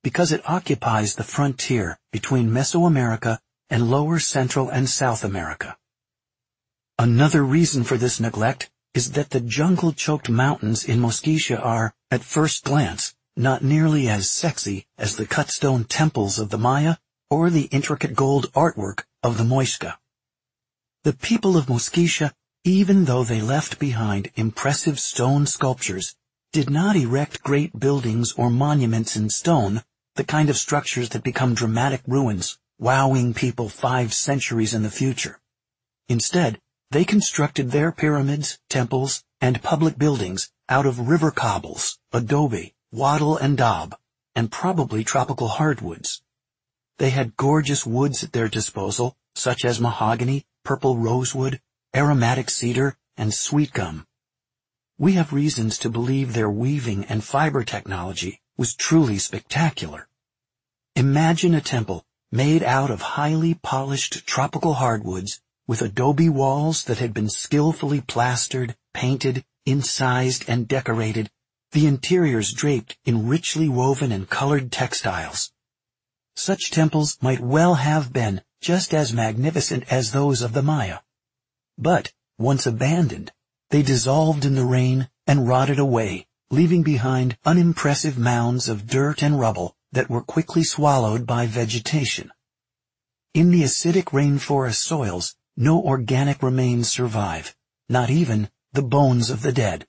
because it occupies the frontier between Mesoamerica and lower Central and South America. Another reason for this neglect is that the jungle-choked mountains in Mosquitia are, at first glance, not nearly as sexy as the cut-stone temples of the Maya or the intricate gold artwork of the Muisca. The people of Mosquitia, even though they left behind impressive stone sculptures, did not erect great buildings or monuments in stone, the kind of structures that become dramatic ruins, wowing people 5 centuries in the future. Instead, they constructed their pyramids, temples, and public buildings out of river cobbles, adobe, wattle and daub, and probably tropical hardwoods. They had gorgeous woods at their disposal, such as mahogany, purple rosewood, aromatic cedar, and sweet gum. We have reasons to believe their weaving and fiber technology was truly spectacular. Imagine a temple made out of highly polished tropical hardwoods with adobe walls that had been skillfully plastered, painted, incised, and decorated, the interiors draped in richly woven and colored textiles. Such temples might well have been just as magnificent as those of the Maya. But, once abandoned, they dissolved in the rain and rotted away, leaving behind unimpressive mounds of dirt and rubble that were quickly swallowed by vegetation. In the acidic rainforest soils, no organic remains survive, not even the bones of the dead.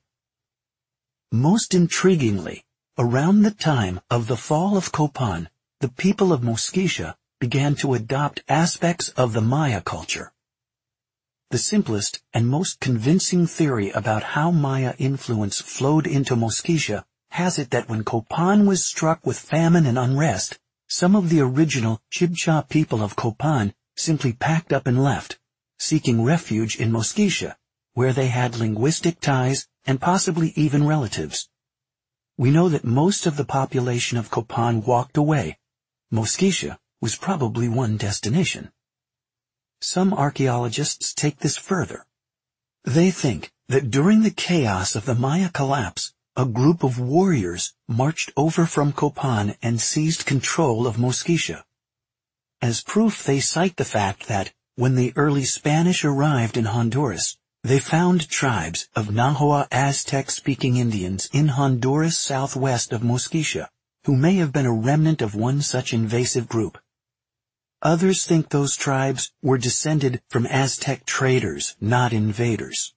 Most intriguingly, around the time of the fall of Copan, the people of Mosquitia began to adopt aspects of the Maya culture. The simplest and most convincing theory about how Maya influence flowed into Mosquitia has it that when Copan was struck with famine and unrest, some of the original Chibcha people of Copan simply packed up and left, seeking refuge in Mosquitia, where they had linguistic ties and possibly even relatives. We know that most of the population of Copan walked away. Mosquitia was probably one destination. Some archaeologists take this further. They think that during the chaos of the Maya collapse, a group of warriors marched over from Copan and seized control of Mosquitia. As proof, they cite the fact that, when the early Spanish arrived in Honduras, they found tribes of Nahua Aztec-speaking Indians in Honduras southwest of Mosquitia, who may have been a remnant of one such invasive group. Others think those tribes were descended from Aztec traders, not invaders.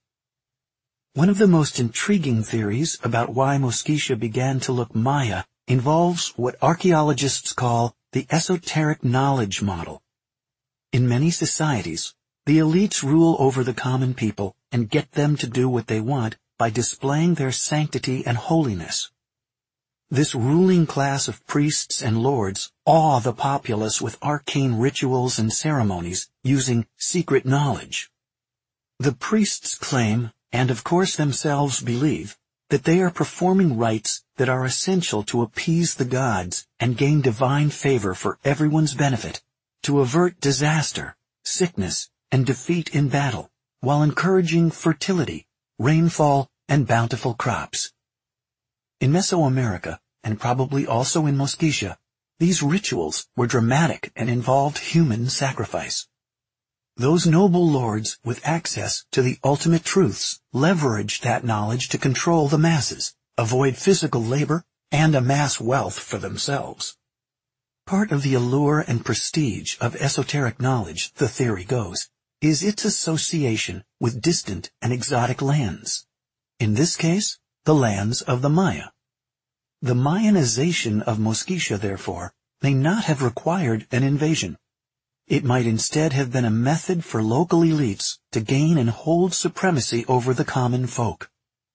One of the most intriguing theories about why Mosquitia began to look Maya involves what archaeologists call the esoteric knowledge model. In many societies, the elites rule over the common people and get them to do what they want by displaying their sanctity and holiness. This ruling class of priests and lords awe the populace with arcane rituals and ceremonies using secret knowledge. The priests claim, and of course themselves believe, that they are performing rites that are essential to appease the gods and gain divine favor for everyone's benefit, to avert disaster, sickness, and defeat in battle, while encouraging fertility, rainfall, and bountiful crops. In Mesoamerica, and probably also in Mosquitia, these rituals were dramatic and involved human sacrifice. Those noble lords with access to the ultimate truths leveraged that knowledge to control the masses, avoid physical labor, and amass wealth for themselves. Part of the allure and prestige of esoteric knowledge, the theory goes, is its association with distant and exotic lands. In this case, the lands of the Maya. The Mayanization of Mosquitia, therefore, may not have required an invasion. It might instead have been a method for local elites to gain and hold supremacy over the common folk.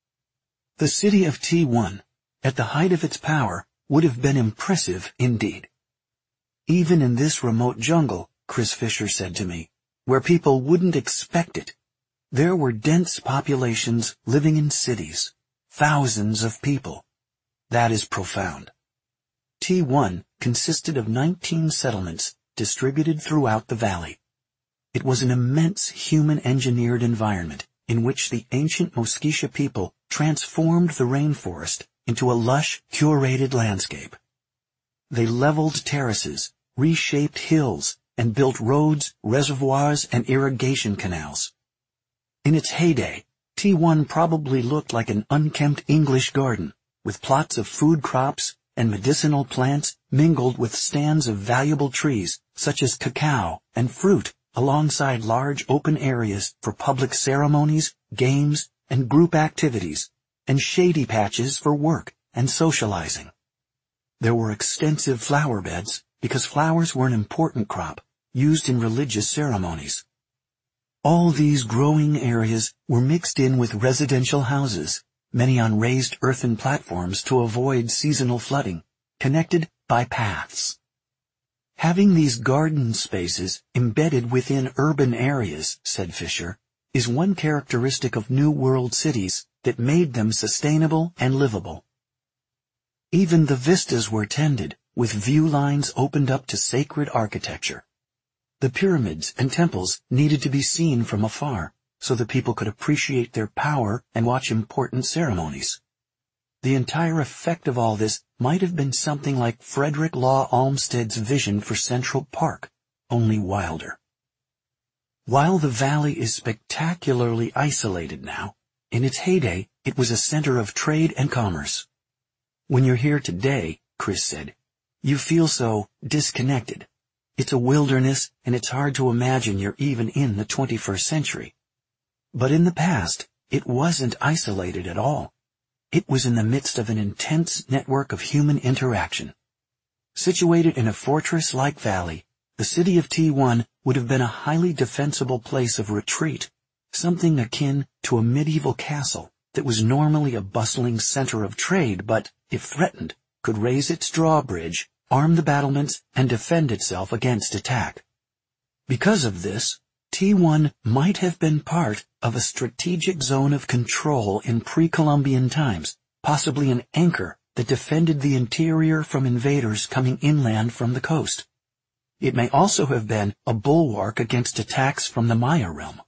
The city of T1, at the height of its power, would have been impressive indeed. Even in this remote jungle, Chris Fisher said to me, where people wouldn't expect it, there were dense populations living in cities, thousands of people. That is profound. T1 consisted of 19 settlements distributed throughout the valley. It was an immense human-engineered environment in which the ancient Mosquitia people transformed the rainforest into a lush, curated landscape. They leveled terraces, reshaped hills, and built roads, reservoirs, and irrigation canals. In its heyday, T1 probably looked like an unkempt English garden, with plots of food crops and medicinal plants mingled with stands of valuable trees such as cacao and fruit alongside large open areas for public ceremonies, games, and group activities, and shady patches for work and socializing. There were extensive flower beds because flowers were an important crop used in religious ceremonies. All these growing areas were mixed in with residential houses, many on raised earthen platforms to avoid seasonal flooding, connected by paths. Having these garden spaces embedded within urban areas, said Fisher, is one characteristic of New World cities that made them sustainable and livable. Even the vistas were tended, with view lines opened up to sacred architecture. The pyramids and temples needed to be seen from afar, so that people could appreciate their power and watch important ceremonies. The entire effect of all this might have been something like Frederick Law Olmsted's vision for Central Park, only wilder. While the valley is spectacularly isolated now, in its heyday it was a center of trade and commerce. When you're here today, Chris said, you feel so disconnected. It's a wilderness, and it's hard to imagine you're even in the 21st century. But in the past, it wasn't isolated at all. It was in the midst of an intense network of human interaction. Situated in a fortress-like valley, the city of T1 would have been a highly defensible place of retreat, something akin to a medieval castle that was normally a bustling center of trade but, if threatened, could raise its drawbridge, arm the battlements, and defend itself against attack. Because of this, T1 might have been part of a strategic zone of control in pre-Columbian times, possibly an anchor that defended the interior from invaders coming inland from the coast. It may also have been a bulwark against attacks from the Maya realm.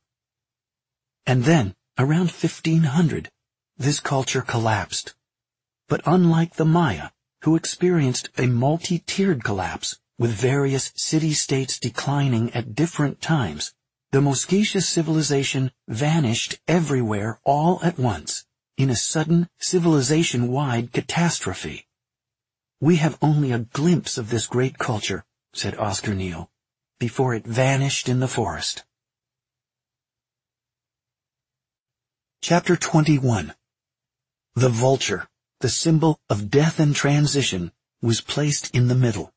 And then, around 1500, this culture collapsed. But unlike the Maya, who experienced a multi-tiered collapse, with various city-states declining at different times, the Mosquitia civilization vanished everywhere all at once, in a sudden civilization-wide catastrophe. We have only a glimpse of this great culture, said Oscar Neal, before it vanished in the forest. Chapter 21. The vulture, the symbol of death and transition, was placed in the middle.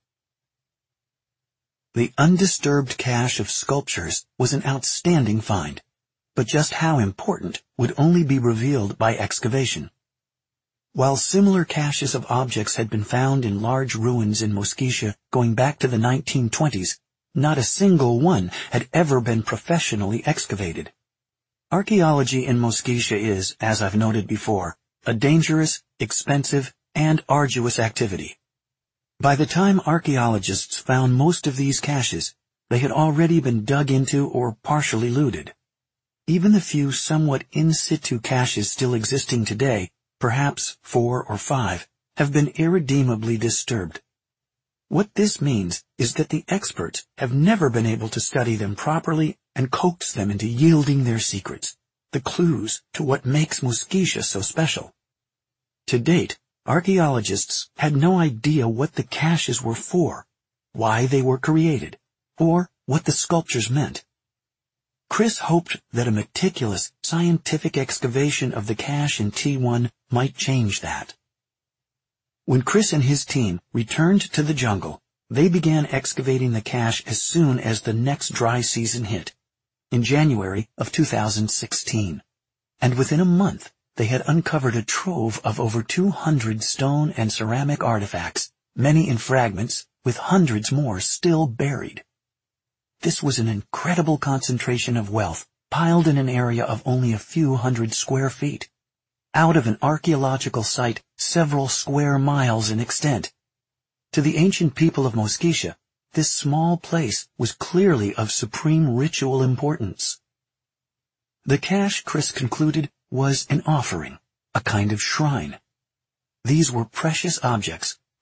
The undisturbed cache of sculptures was an outstanding find, but just how important would only be revealed by excavation. While similar caches of objects had been found in large ruins in Mosquitia going back to the 1920s, not a single one had ever been professionally excavated. Archaeology in Mosquitia is, as I've noted before, a dangerous, expensive, and arduous activity. By the time archaeologists found most of these caches, they had already been dug into or partially looted. Even the few somewhat in situ caches still existing today, perhaps 4 or 5, have been irredeemably disturbed. What this means is that the experts have never been able to study them properly and coax them into yielding their secrets, the clues to what makes Mosquitia so special. To date, archaeologists had no idea what the caches were for, why they were created, or what the sculptures meant. Chris hoped that a meticulous, scientific excavation of the cache in T1 might change that. When Chris and his team returned to the jungle, they began excavating the cache as soon as the next dry season hit, in January of 2016. And within a month, they had uncovered a trove of over 200 stone and ceramic artifacts, many in fragments, with hundreds more still buried. This was an incredible concentration of wealth, piled in an area of only a few hundred square feet, out of an archaeological site several square miles in extent. To the ancient people of Mosquitia, this small place was clearly of supreme ritual importance. The cache, Chris concluded, was an offering, a kind of shrine. These were precious objects,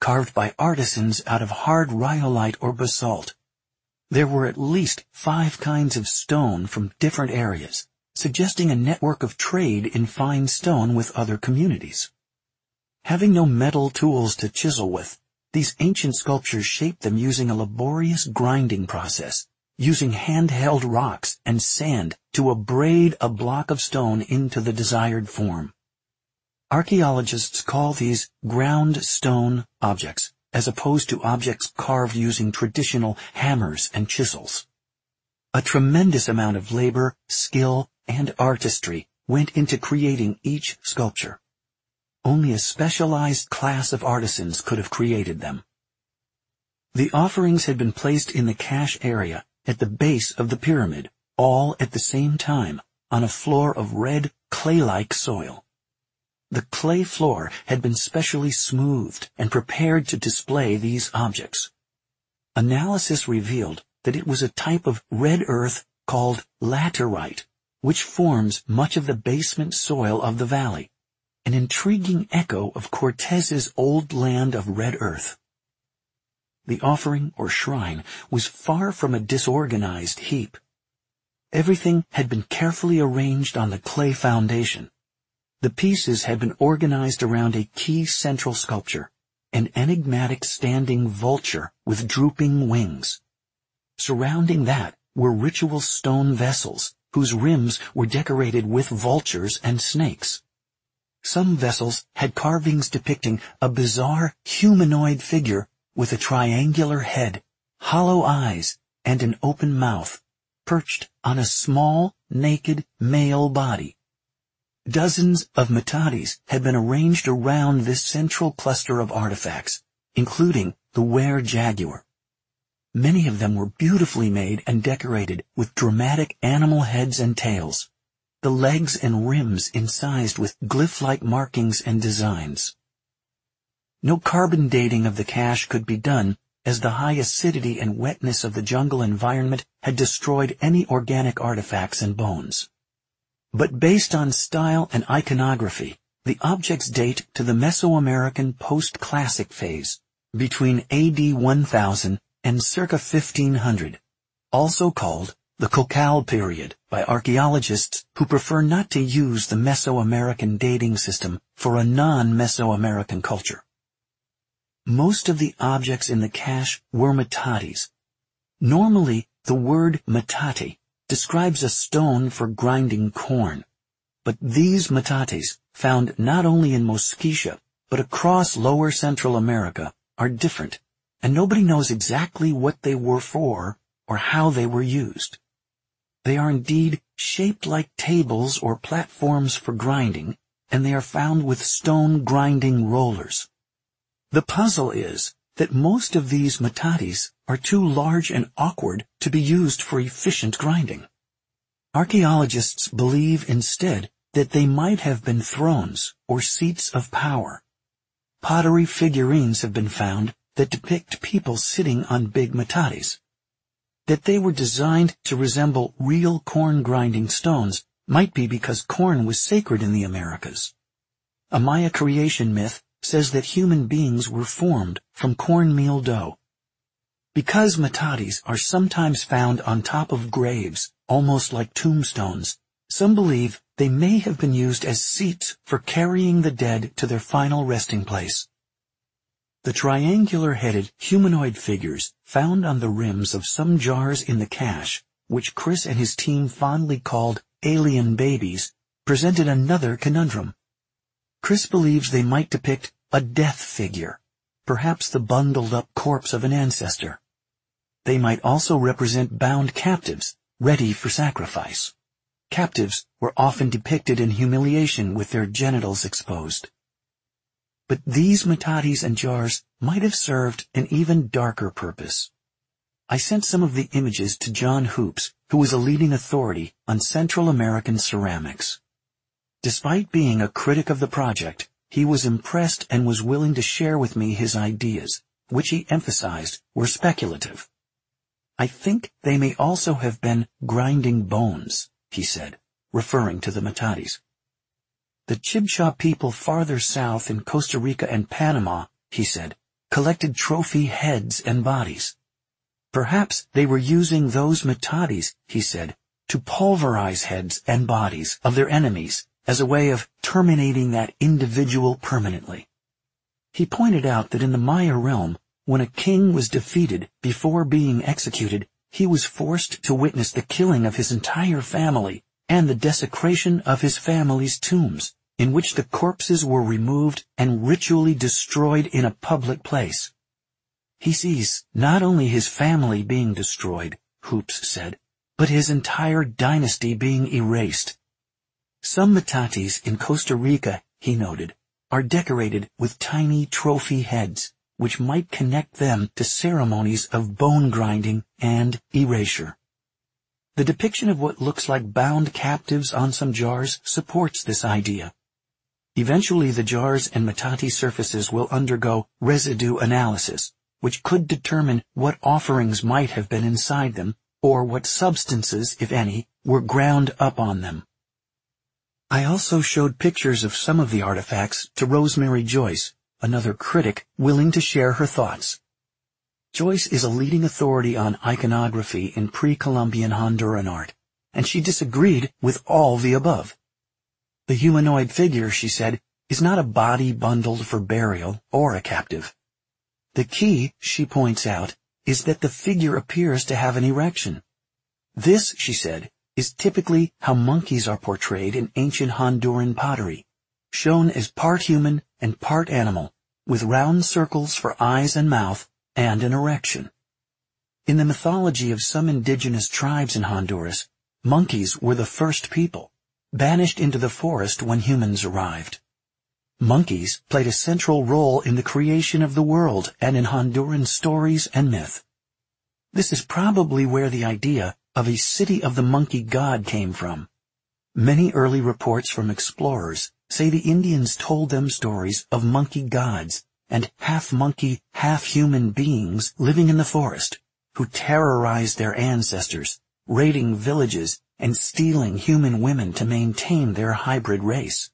carved by artisans out of hard rhyolite or basalt. There were at least 5 kinds of stone from different areas, suggesting a network of trade in fine stone with other communities. Having no metal tools to chisel with, these ancient sculptures shaped them using a laborious grinding process, using handheld rocks and sand to abrade a block of stone into the desired form. Archaeologists call these ground stone objects, as opposed to objects carved using traditional hammers and chisels. A tremendous amount of labor, skill, and artistry went into creating each sculpture. Only a specialized class of artisans could have created them. The offerings had been placed in the cache area at the base of the pyramid, all at the same time, on a floor of red, clay-like soil. The clay floor had been specially smoothed and prepared to display these objects. Analysis revealed that it was a type of red earth called laterite, which forms much of the basement soil of the valley, an intriguing echo of Cortez's old land of red earth. The offering, or shrine, was far from a disorganized heap. Everything had been carefully arranged on the clay foundation. The pieces had been organized around a key central sculpture, an enigmatic standing vulture with drooping wings. Surrounding that were ritual stone vessels, whose rims were decorated with vultures and snakes. Some vessels had carvings depicting a bizarre humanoid figure with a triangular head, hollow eyes, and an open mouth, perched on a small, naked male body. Dozens of metates had been arranged around this central cluster of artifacts, including the were-jaguar. Many of them were beautifully made and decorated with dramatic animal heads and tails, the legs and rims incised with glyph-like markings and designs. No carbon dating of the cache could be done, as the high acidity and wetness of the jungle environment had destroyed any organic artifacts and bones. But based on style and iconography, the objects date to the Mesoamerican post-classic phase, between AD 1000 and circa 1500, also called the Cocal period by archaeologists who prefer not to use the Mesoamerican dating system for a non-Mesoamerican culture. Most of the objects in the cache were metates. Normally, the word metate describes a stone for grinding corn, but these metates, found not only in Mosquitia, but across lower Central America, are different, and nobody knows exactly what they were for or how they were used. They are indeed shaped like tables or platforms for grinding, and they are found with stone grinding rollers. The puzzle is that most of these metates are too large and awkward to be used for efficient grinding. Archaeologists believe instead that they might have been thrones or seats of power. Pottery figurines have been found that depict people sitting on big metates. That they were designed to resemble real corn-grinding stones might be because corn was sacred in the Americas. A Maya creation myth says that human beings were formed from cornmeal dough. Because metates are sometimes found on top of graves, almost like tombstones, some believe they may have been used as seats for carrying the dead to their final resting place. The triangular-headed humanoid figures found on the rims of some jars in the cache, which Chris and his team fondly called alien babies, presented another conundrum. Chris believes they might depict a death figure, perhaps the bundled-up corpse of an ancestor. They might also represent bound captives, ready for sacrifice. Captives were often depicted in humiliation with their genitals exposed. But these metates and jars might have served an even darker purpose. I sent some of the images to John Hoops, who is a leading authority on Central American ceramics. Despite being a critic of the project, he was impressed and was willing to share with me his ideas, which he emphasized were speculative. I think they may also have been grinding bones, he said, referring to the metates. The Chibcha people farther south in Costa Rica and Panama, he said, collected trophy heads and bodies. Perhaps they were using those metates, he said, to pulverize heads and bodies of their enemies as a way of terminating that individual permanently. He pointed out that in the Maya realm, when a king was defeated before being executed, he was forced to witness the killing of his entire family and the desecration of his family's tombs, in which the corpses were removed and ritually destroyed in a public place. He sees not only his family being destroyed, Hoops said, but his entire dynasty being erased. Some metates in Costa Rica, he noted, are decorated with tiny trophy heads, which might connect them to ceremonies of bone grinding and erasure. The depiction of what looks like bound captives on some jars supports this idea. Eventually the jars and metate surfaces will undergo residue analysis, which could determine what offerings might have been inside them, or what substances, if any, were ground up on them. I also showed pictures of some of the artifacts to Rosemary Joyce, another critic willing to share her thoughts. Joyce is a leading authority on iconography in pre-Columbian Honduran art, and she disagreed with all the above. The humanoid figure, she said, is not a body bundled for burial or a captive. The key, she points out, is that the figure appears to have an erection. This, she said, is typically how monkeys are portrayed in ancient Honduran pottery, shown as part human and part animal, with round circles for eyes and mouth, and an erection. In the mythology of some indigenous tribes in Honduras, monkeys were the first people, banished into the forest when humans arrived. Monkeys played a central role in the creation of the world and in Honduran stories and myth. This is probably where the idea of a city of the monkey god came from. Many early reports from explorers say the Indians told them stories of monkey gods and half-monkey, half-human beings living in the forest, who terrorized their ancestors, raiding villages and stealing human women to maintain their hybrid race.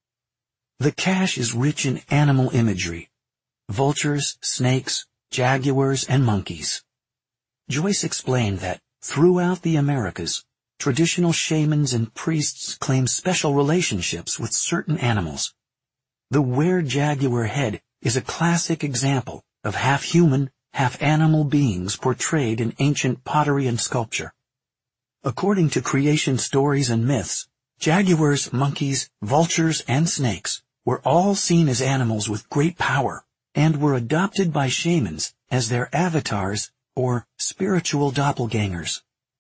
The cache is rich in animal imagery: vultures, snakes, jaguars, and monkeys. Joyce explained that throughout the Americas, traditional shamans and priests claim special relationships with certain animals. The were-jaguar head is a classic example of half-human, half-animal beings portrayed in ancient pottery and sculpture. According to creation stories and myths, jaguars, monkeys, vultures, and snakes were all seen as animals with great power and were adopted by shamans as their avatars or spiritual doppelgangers.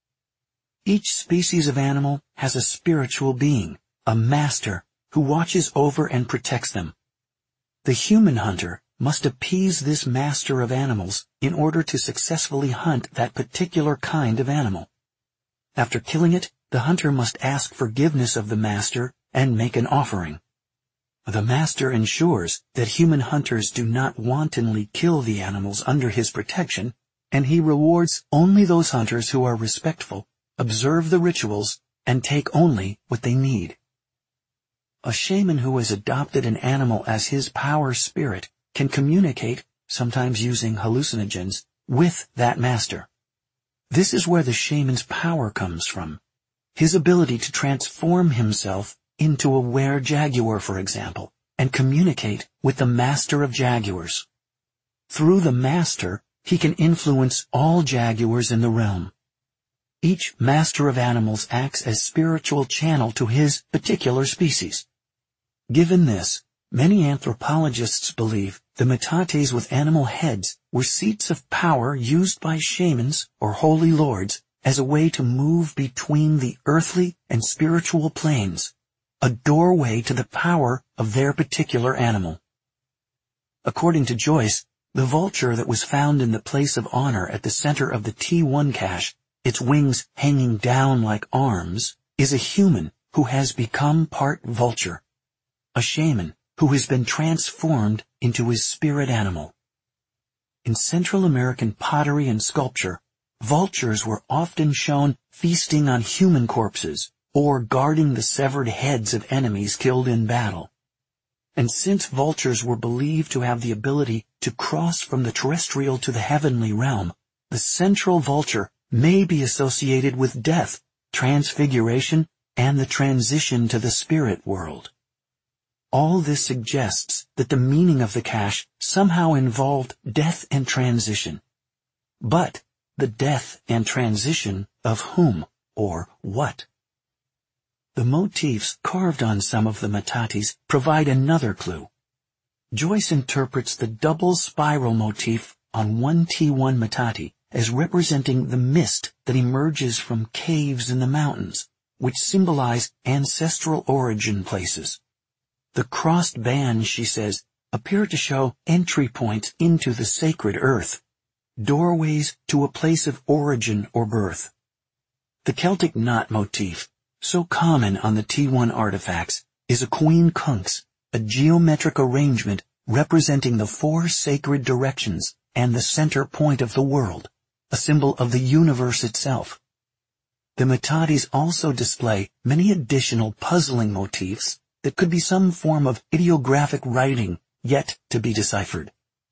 Each species of animal has a spiritual being, a master, who watches over and protects them. The human hunter must appease this master of animals in order to successfully hunt that particular kind of animal. After killing it, the hunter must ask forgiveness of the master and make an offering. The master ensures that human hunters do not wantonly kill the animals under his protection, and he rewards only those hunters who are respectful, observe the rituals, and take only what they need. A shaman who has adopted an animal as his power spirit can communicate, sometimes using hallucinogens, with that master. This is where the shaman's power comes from. His ability to transform himself into a were-jaguar, for example, and communicate with the master of jaguars. Through the master, he can influence all jaguars in the realm. Each master of animals acts as spiritual channel to his particular species. Given this, many anthropologists believe the metates with animal heads were seats of power used by shamans or holy lords as a way to move between the earthly and spiritual planes, a doorway to the power of their particular animal. According to Joyce, the vulture that was found in the place of honor at the center of the T1 cache, its wings hanging down like arms, is a human who has become part vulture, a shaman who has been transformed into his spirit animal. In Central American pottery and sculpture, vultures were often shown feasting on human corpses or guarding the severed heads of enemies killed in battle. And since vultures were believed to have the ability to cross from the terrestrial to the heavenly realm, the central vulture may be associated with death, transfiguration, and the transition to the spirit world. All this suggests that the meaning of the cache somehow involved death and transition. But the death and transition of whom or what? The motifs carved on some of the metates provide another clue. Joyce interprets the double spiral motif on one T1 metate as representing the mist that emerges from caves in the mountains, which symbolize ancestral origin places. The crossed bands, she says, appear to show entry points into the sacred earth, doorways to a place of origin or birth. The Celtic knot motif, so common on the T1 artifacts, is a queen cunx, a geometric arrangement representing the four sacred directions and the center point of the world, a symbol of the universe itself. The metates also display many additional puzzling motifs that could be some form of ideographic writing yet to be deciphered.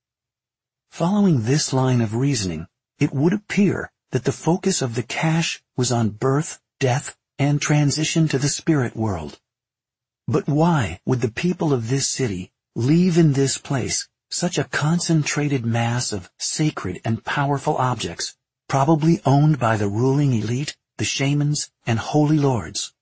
Following this line of reasoning, it would appear that the focus of the cache was on birth, death, and transition to the spirit world. But why would the people of this city leave in this place such a concentrated mass of sacred and powerful objects, probably owned by the ruling elite, the shamans, and holy lords?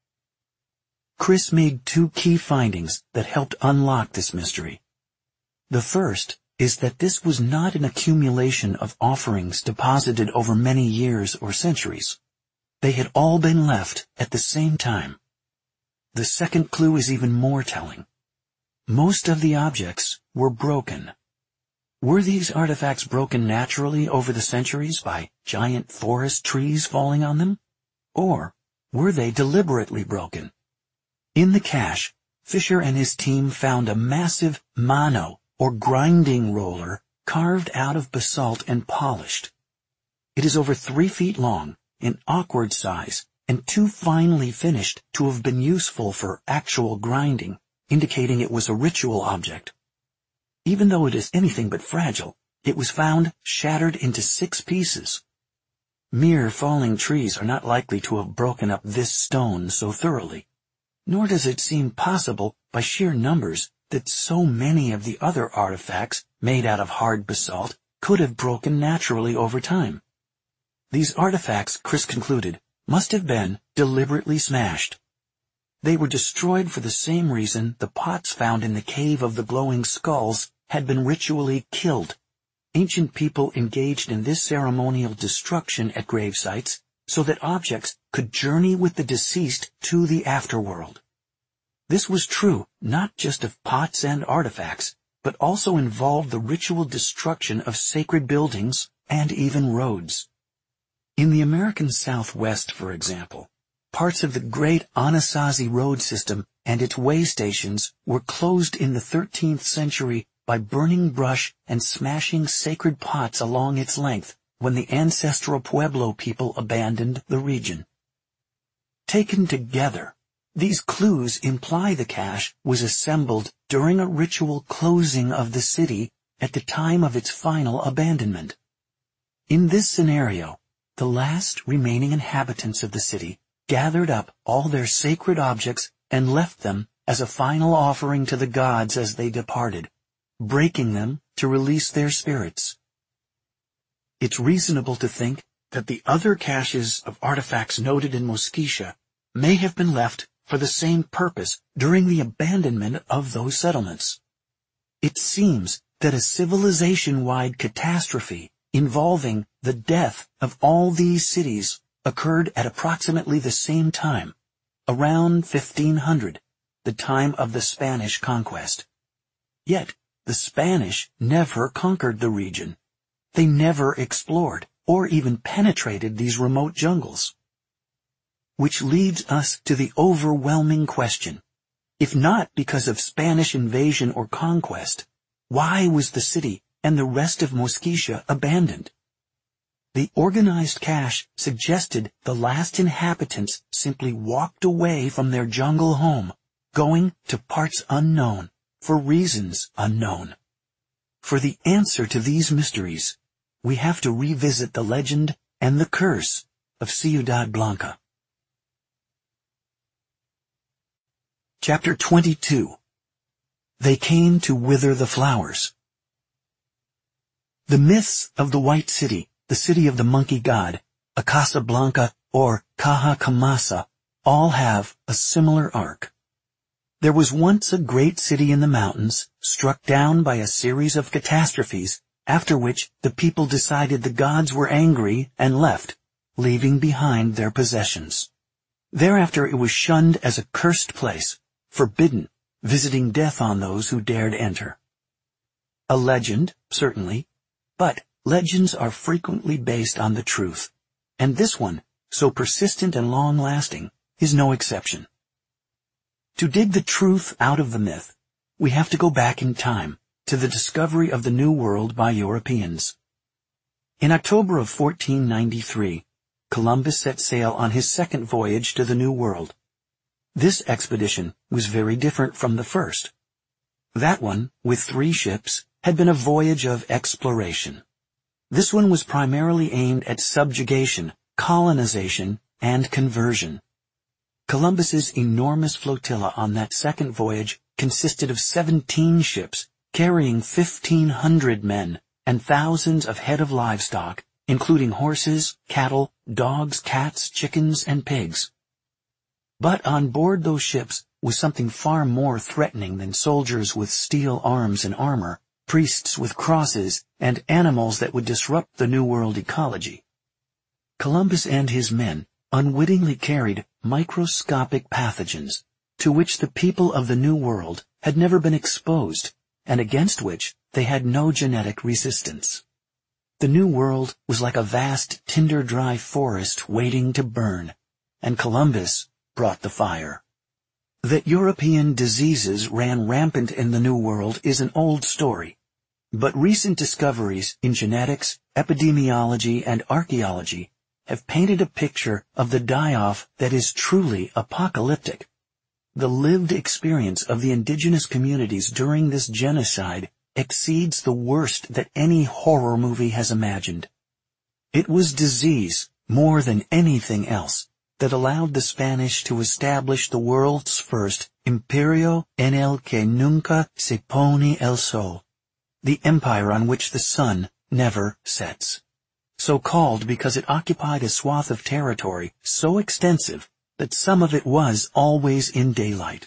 Chris made two key findings that helped unlock this mystery. The first is that this was not an accumulation of offerings deposited over many years or centuries. They had all been left at the same time. The second clue is even more telling. Most of the objects were broken. Were these artifacts broken naturally over the centuries by giant forest trees falling on them? Or were they deliberately broken? In the cache, Fisher and his team found a massive mano, or grinding roller, carved out of basalt and polished. It is over 3 feet long, in awkward size, and too finely finished to have been useful for actual grinding, indicating it was a ritual object. Even though it is anything but fragile, it was found shattered into 6 pieces. Mere falling trees are not likely to have broken up this stone so thoroughly, nor does it seem possible by sheer numbers that so many of the other artifacts made out of hard basalt could have broken naturally over time. These artifacts, Chris concluded, must have been deliberately smashed. They were destroyed for the same reason the pots found in the Cave of the Glowing Skulls had been ritually killed. Ancient people engaged in this ceremonial destruction at grave sites so that objects could journey with the deceased to the afterworld. This was true not just of pots and artifacts, but also involved the ritual destruction of sacred buildings and even roads. In the American Southwest, for example, parts of the great Anasazi road system and its way stations were closed in the 13th century by burning brush and smashing sacred pots along its length when the ancestral Pueblo people abandoned the region. Taken together, these clues imply the cache was assembled during a ritual closing of the city at the time of its final abandonment. In this scenario, the last remaining inhabitants of the city gathered up all their sacred objects and left them as a final offering to the gods as they departed, breaking them to release their spirits. It's reasonable to think that the other caches of artifacts noted in Mosquitia may have been left for the same purpose during the abandonment of those settlements. It seems that a civilization-wide catastrophe involving the death of all these cities occurred at approximately the same time, around 1500, the time of the Spanish conquest. Yet, the Spanish never conquered the region. They never explored or even penetrated these remote jungles. Which leads us to the overwhelming question. If not because of Spanish invasion or conquest, why was the city and the rest of Mosquitia abandoned? The organized cache suggested the last inhabitants simply walked away from their jungle home, going to parts unknown, for reasons unknown. For the answer to these mysteries, we have to revisit the legend and the curse of Ciudad Blanca. Chapter 22. They came to wither the flowers. The myths of the White City, the city of the monkey god, Casablanca or Caja Camasa, all have a similar arc. There was once a great city in the mountains, struck down by a series of catastrophes, after which the people decided the gods were angry and left, leaving behind their possessions. Thereafter it was shunned as a cursed place, forbidden, visiting death on those who dared enter. A legend, certainly, but legends are frequently based on the truth, and this one, so persistent and long-lasting, is no exception. To dig the truth out of the myth, we have to go back in time to the discovery of the New World by Europeans. In October of 1493, Columbus set sail on his second voyage to the New World. This expedition was very different from the first. That one, with 3 ships, had been a voyage of exploration. This one was primarily aimed at subjugation, colonization, and conversion. Columbus's enormous flotilla on that second voyage consisted of 17 ships carrying 1,500 men and thousands of head of livestock, including horses, cattle, dogs, cats, chickens, and pigs. But on board those ships was something far more threatening than soldiers with steel arms and armor, priests with crosses, and animals that would disrupt the New World ecology. Columbus and his men unwittingly carried microscopic pathogens to which the people of the New World had never been exposed and against which they had no genetic resistance. The New World was like a vast tinder-dry forest waiting to burn, and Columbus brought the fire. That European diseases ran rampant in the New World is an old story, but recent discoveries in genetics, epidemiology, and archaeology have painted a picture of the die-off that is truly apocalyptic. The lived experience of the indigenous communities during this genocide exceeds the worst that any horror movie has imagined. It was disease, more than anything else, that allowed the Spanish to establish the world's first imperio en el que nunca se pone el sol, the empire on which the sun never sets. So called because it occupied a swath of territory so extensive that some of it was always in daylight.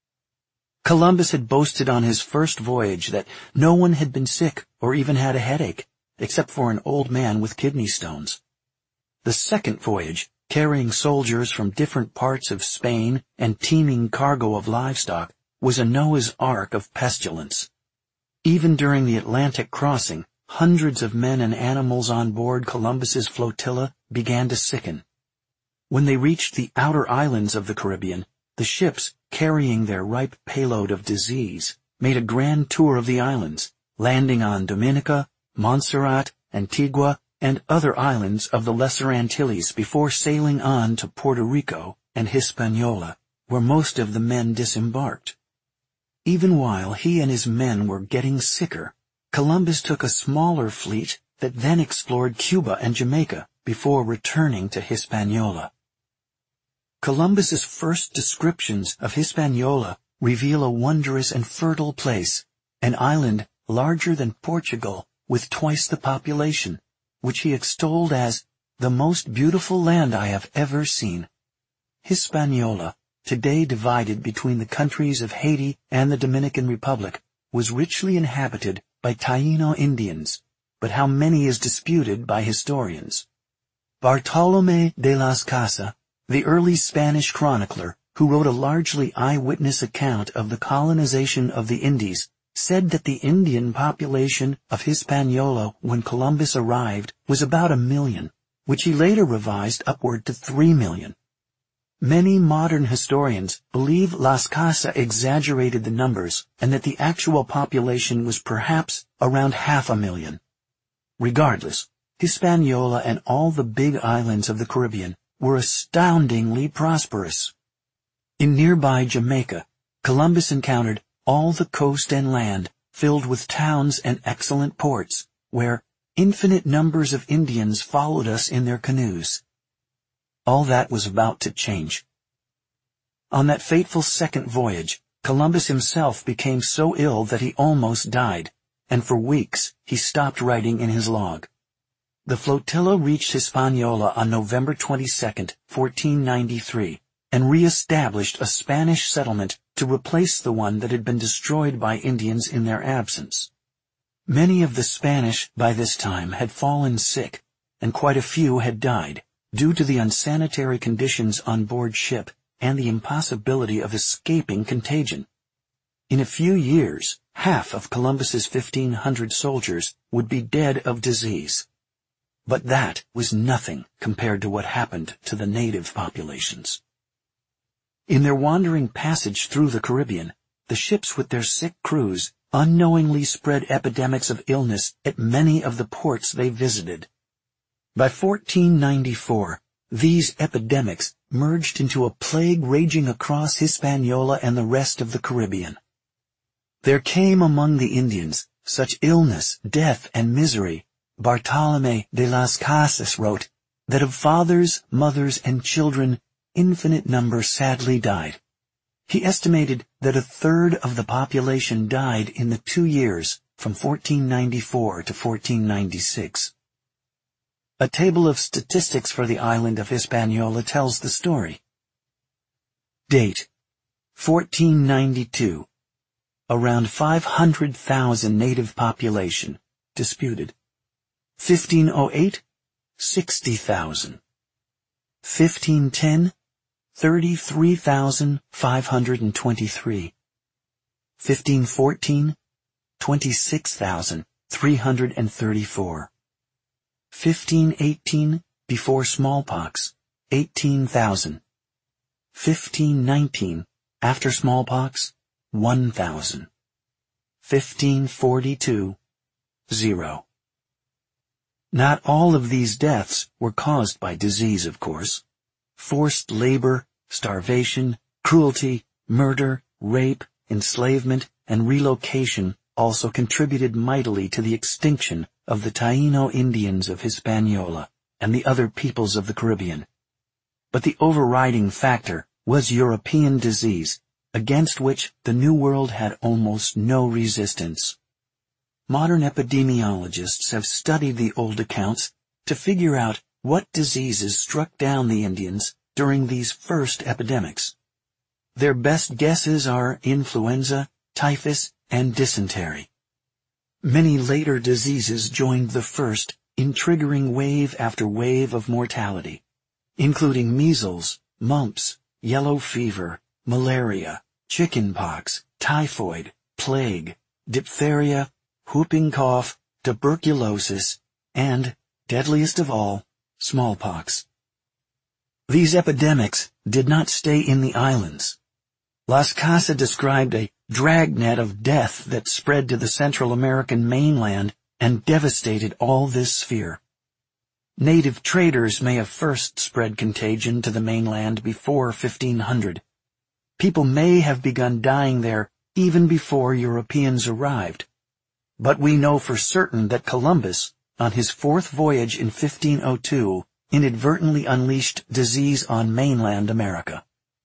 Columbus had boasted on his first voyage that no one had been sick or even had a headache, except for an old man with kidney stones. The second voyage, carrying soldiers from different parts of Spain and teeming cargo of livestock, was a Noah's Ark of pestilence. Even during the Atlantic crossing, hundreds of men and animals on board Columbus's flotilla began to sicken. When they reached the outer islands of the Caribbean, the ships, carrying their ripe payload of disease, made a grand tour of the islands, landing on Dominica, Montserrat, Antigua, and other islands of the Lesser Antilles before sailing on to Puerto Rico and Hispaniola, where most of the men disembarked. Even while he and his men were getting sicker, Columbus took a smaller fleet that then explored Cuba and Jamaica before returning to Hispaniola. Columbus's first descriptions of Hispaniola reveal a wondrous and fertile place, an island larger than Portugal with twice the population, which he extolled as the most beautiful land I have ever seen. Hispaniola, today divided between the countries of Haiti and the Dominican Republic, was richly inhabited by Taino Indians, but how many is disputed by historians. Bartolomé de las Casas, the early Spanish chronicler, who wrote a largely eyewitness account of the colonization of the Indies, said that the Indian population of Hispaniola when Columbus arrived was about 1 million, which he later revised upward to 3 million. Many modern historians believe Las Casas exaggerated the numbers and that the actual population was perhaps around 500,000. Regardless, Hispaniola and all the big islands of the Caribbean were astoundingly prosperous. In nearby Jamaica, Columbus encountered all the coast and land filled with towns and excellent ports, where infinite numbers of Indians followed us in their canoes. All that was about to change. On that fateful second voyage, Columbus himself became so ill that he almost died, and for weeks he stopped writing in his log. The flotilla reached Hispaniola on November 22, 1493, and re-established a Spanish settlement to replace the one that had been destroyed by Indians in their absence. Many of the Spanish by this time had fallen sick, and quite a few had died, due to the unsanitary conditions on board ship and the impossibility of escaping contagion. In a few years, half of Columbus's 1,500 soldiers would be dead of disease. But that was nothing compared to what happened to the native populations. In their wandering passage through the Caribbean, the ships with their sick crews unknowingly spread epidemics of illness at many of the ports they visited. By 1494, these epidemics merged into a plague raging across Hispaniola and the rest of the Caribbean. There came among the Indians such illness, death, and misery, Bartolomé de las Casas wrote, that of fathers, mothers, and children, infinite number sadly died. He estimated that a third of the population died in the 2 years from 1494 to 1496. A table of statistics for the island of Hispaniola tells the story. Date: 1492. Around 500,000 native population. Disputed. 1508, 60,000. 1510, 33,523. 1514, 26,334. 1518, before smallpox, 18,000. 1519, after smallpox, 1,000. 1542, 0. Not all of these deaths were caused by disease, of course. Forced labor, starvation, cruelty, murder, rape, enslavement, and relocation also contributed mightily to the extinction of the Taino Indians of Hispaniola and the other peoples of the Caribbean. But the overriding factor was European disease, against which the New World had almost no resistance. Modern epidemiologists have studied the old accounts to figure out what diseases struck down the Indians during these first epidemics. Their best guesses are influenza, typhus, and dysentery. Many later diseases joined the first in triggering wave after wave of mortality, including measles, mumps, yellow fever, malaria, chickenpox, typhoid, plague, diphtheria, whooping cough, tuberculosis, and, deadliest of all, smallpox. These epidemics did not stay in the islands. Las Casas described a dragnet of death that spread to the Central American mainland and devastated all this sphere. Native traders may have first spread contagion to the mainland before 1500. People may have begun dying there even before Europeans arrived. But we know for certain that Columbus, on his fourth voyage in 1502, inadvertently unleashed disease on mainland America.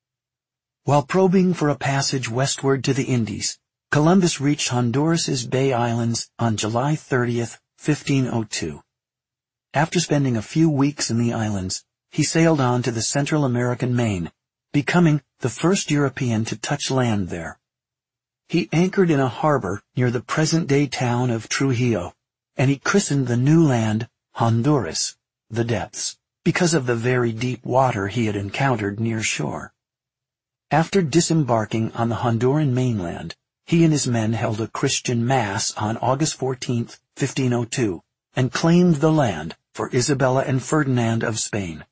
While probing for a passage westward to the Indies, Columbus reached Honduras's Bay Islands on July 30th, 1502. After spending a few weeks in the islands, he sailed on to the Central American main, becoming the first European to touch land there. He anchored in a harbor near the present-day town of Trujillo, and he christened the new land Honduras, the depths, because of the very deep water he had encountered near shore. After disembarking on the Honduran mainland, he and his men held a Christian mass on August 14, 1502, and claimed the land for Isabella and Ferdinand of Spain.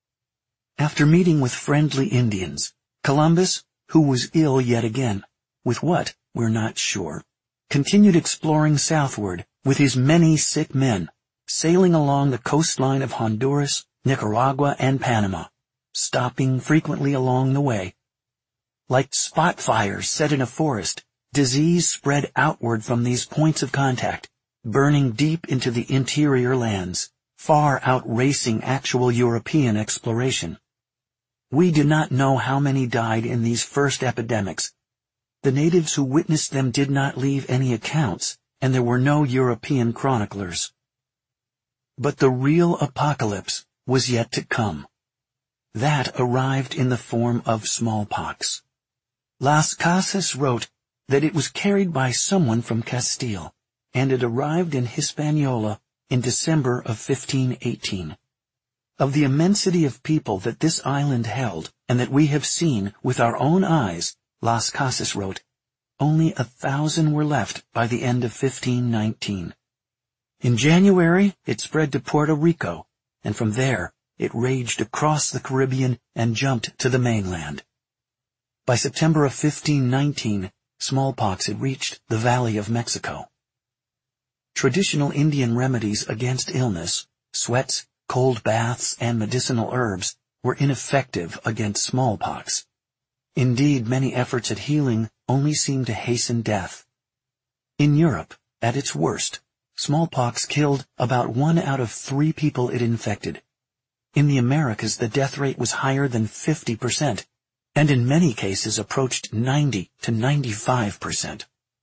After meeting with friendly Indians, Columbus, who was ill yet again, with what, we're not sure, continued exploring southward with his many sick men, sailing along the coastline of Honduras, Nicaragua, and Panama, stopping frequently along the way. Like spot fires set in a forest, Disease spread outward from these points of contact, burning deep into the interior lands, far outracing actual European exploration. We do not know how many died in these first epidemics. The natives who witnessed them did not leave any accounts, and there were no European chroniclers. But the real apocalypse was yet to come. That arrived in the form of smallpox. Las Casas wrote that it was carried by someone from Castile, and it arrived in Hispaniola in December of 1518. Of the immensity of people that this island held, and that we have seen with our own eyes, Las Casas wrote, only 1,000 were left by the end of 1519. In January, it spread to Puerto Rico, and from there, it raged across the Caribbean and jumped to the mainland. By September of 1519, smallpox had reached the Valley of Mexico. Traditional Indian remedies against illness, sweats, cold baths, and medicinal herbs were ineffective against smallpox. Indeed, many efforts at healing only seemed to hasten death. In Europe, at its worst, smallpox killed about 1 out of 3 people it infected. In the Americas, the death rate was higher than 50%, and in many cases approached 90 to 95%.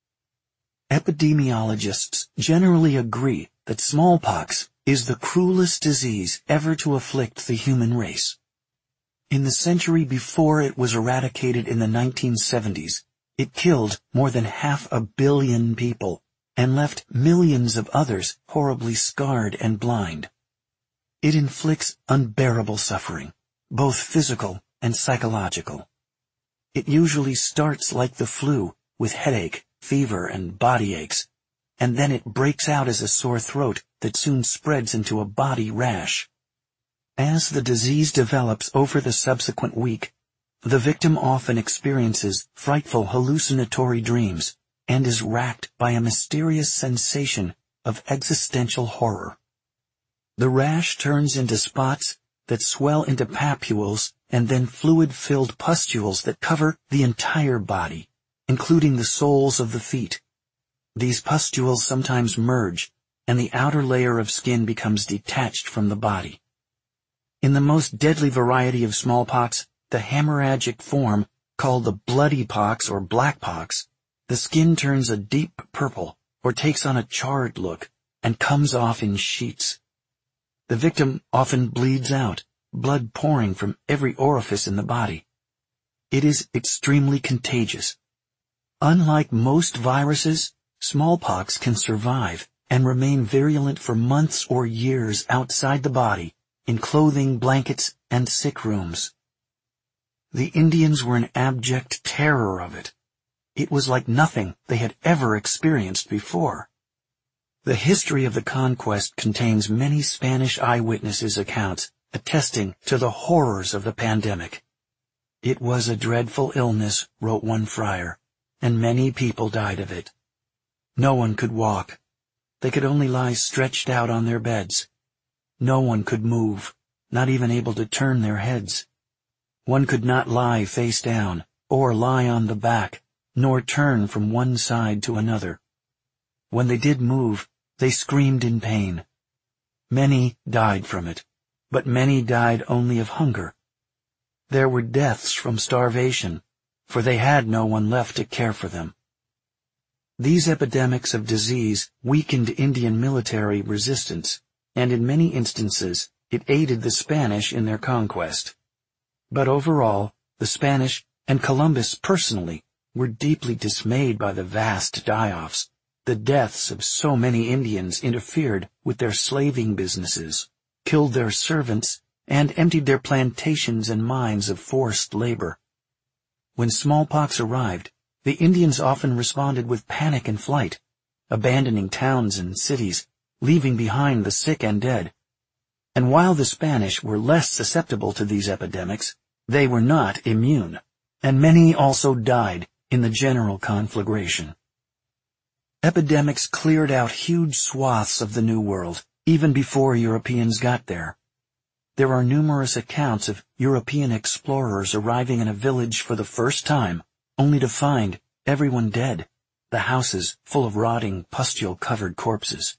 Epidemiologists generally agree that smallpox is the cruelest disease ever to afflict the human race. In the century before it was eradicated in the 1970s, it killed more than 500 million people and left millions of others horribly scarred and blind. It inflicts unbearable suffering, both physical and psychological. It usually starts like the flu, with headache, fever, and body aches, and then it breaks out as a sore throat that soon spreads into a body rash. As the disease develops over the subsequent week, the victim often experiences frightful hallucinatory dreams and is racked by a mysterious sensation of existential horror. The rash turns into spots that swell into papules and then fluid-filled pustules that cover the entire body, including the soles of the feet. These pustules sometimes merge, and the outer layer of skin becomes detached from the body. In the most deadly variety of smallpox, the hemorrhagic form, called the bloody pox or black pox, the skin turns a deep purple or takes on a charred look and comes off in sheets. The victim often bleeds out, blood pouring from every orifice in the body. It is extremely contagious. Unlike most viruses, smallpox can survive and remain virulent for months or years outside the body, in clothing, blankets, and sick rooms. The Indians were in abject terror of it. It was like nothing they had ever experienced before. The history of the conquest contains many Spanish eyewitnesses' accounts attesting to the horrors of the pandemic. It was a dreadful illness, wrote one friar, and many people died of it. No one could walk. They could only lie stretched out on their beds. No one could move, not even able to turn their heads. One could not lie face down, or lie on the back, nor turn from one side to another. When they did move, they screamed in pain. Many died from it, but many died only of hunger. There were deaths from starvation, for they had no one left to care for them. These epidemics of disease weakened Indian military resistance, and in many instances it aided the Spanish in their conquest. But overall, the Spanish, and Columbus personally, were deeply dismayed by the vast die-offs. The deaths of so many Indians interfered with their slaving businesses, killed their servants, and emptied their plantations and mines of forced labor. When smallpox arrived, the Indians often responded with panic and flight, abandoning towns and cities, leaving behind the sick and dead. And while the Spanish were less susceptible to these epidemics, they were not immune, and many also died in the general conflagration. Epidemics cleared out huge swaths of the New World, even before Europeans got there. There are numerous accounts of European explorers arriving in a village for the first time, only to find everyone dead the houses full of rotting, pustule-covered corpses.